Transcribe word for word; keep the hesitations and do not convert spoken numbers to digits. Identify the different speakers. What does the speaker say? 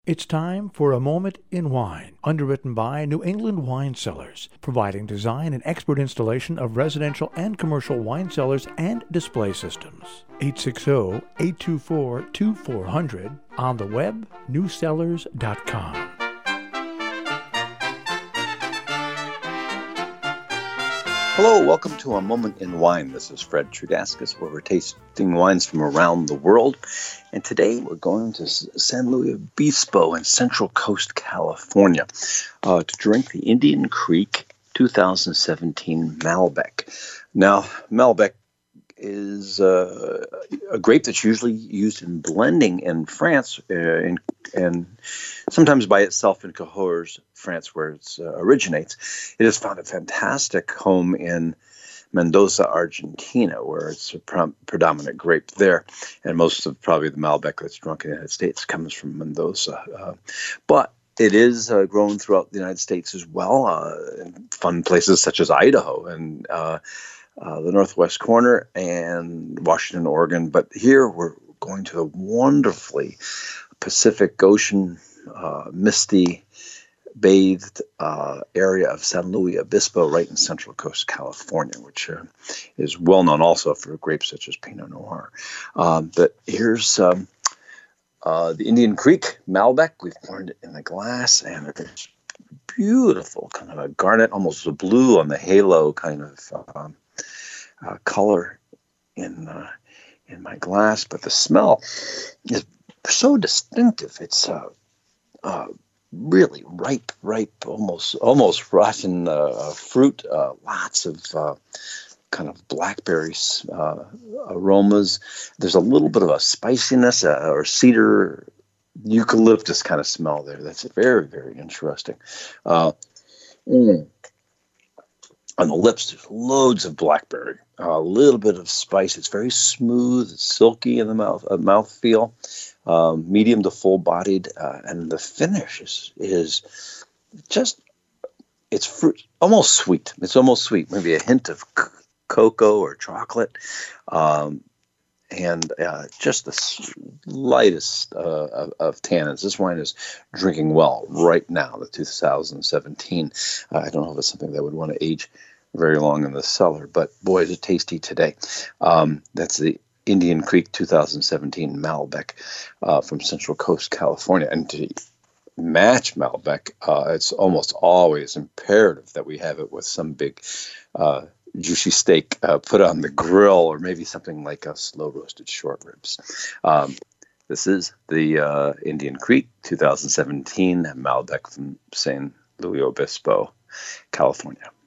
Speaker 1: It's time for A Moment in Wine, underwritten by New England Wine Cellars, providing design and expert installation of residential and commercial wine cellars and display systems. eight six zero, eight two four, two four zero zero, on the web, new cellars dot com.
Speaker 2: Hello, welcome to A Moment in Wine. This is Fred Trudaskis, where we're tasting wines from around the world. And today we're going to San Luis Obispo in Central Coast, California, uh, to drink the Indian Creek two thousand seventeen Malbec. Now, Malbec is uh, a grape that's usually used in blending in France, uh, in, and sometimes by itself in Cahors, France, where it uh, originates. It has found a fantastic home in Mendoza, Argentina, where it's a pre- predominant grape there. And most of probably the Malbec that's drunk in the United States comes from Mendoza. Uh, but it is uh, grown throughout the United States as well, uh, in fun places such as Idaho and uh, uh, the Northwest Corner and Washington, Oregon. But here we're going to a wonderfully Pacific Ocean, uh, misty, bathed uh, area of San Luis Obispo, right in Central Coast, California, which uh, is well known also for grapes such as Pinot Noir. Um, but here's um, uh, the Indian Creek Malbec. We've poured it in a glass, and it's beautiful, kind of a garnet, almost a blue on the halo kind of um, uh, color in uh, in my glass. But the smell is so distinctive. It's uh, uh, really ripe, ripe, almost almost rotten uh, fruit. Uh, lots of uh, kind of blackberry uh, aromas. There's a little bit of a spiciness uh, or cedar, eucalyptus kind of smell there. That's very, very interesting. Uh, mm. On the lips, there's loads of blackberry. Uh, a little bit of spice. It's very smooth, it's silky in the mouth, uh, mouthfeel. Um, medium to full-bodied, uh, and the finish is, is just, it's fruit, almost sweet. It's almost sweet, maybe a hint of c- cocoa or chocolate, um, and uh, just the slightest uh, of, of tannins. This wine is drinking well right now, the two thousand seventeen. Uh, I don't know if it's something that would want to age very long in the cellar, but boy, is it tasty today. Um, that's the Indian Creek two thousand seventeen Malbec uh, from Central Coast, California. And to match Malbec, uh, it's almost always imperative that we have it with some big uh, juicy steak uh, put on the grill, or maybe something like a slow roasted short ribs. Um, this is the uh, Indian Creek two thousand seventeen Malbec from San Luis Obispo, California.